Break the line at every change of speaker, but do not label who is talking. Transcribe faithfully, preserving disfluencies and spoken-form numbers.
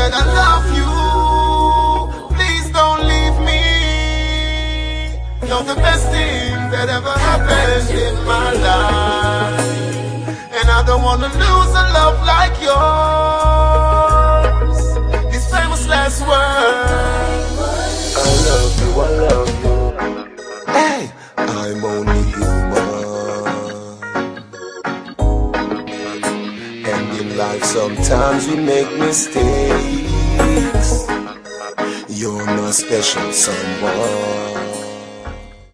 said I love you, please don't leave me. You're the best thing that ever happened in my life, and I don't wanna lose a love like yours. These famous last words.
I love you, I love you. Hey, I'm only human, and in life sometimes we make mistakes. You're my special someone.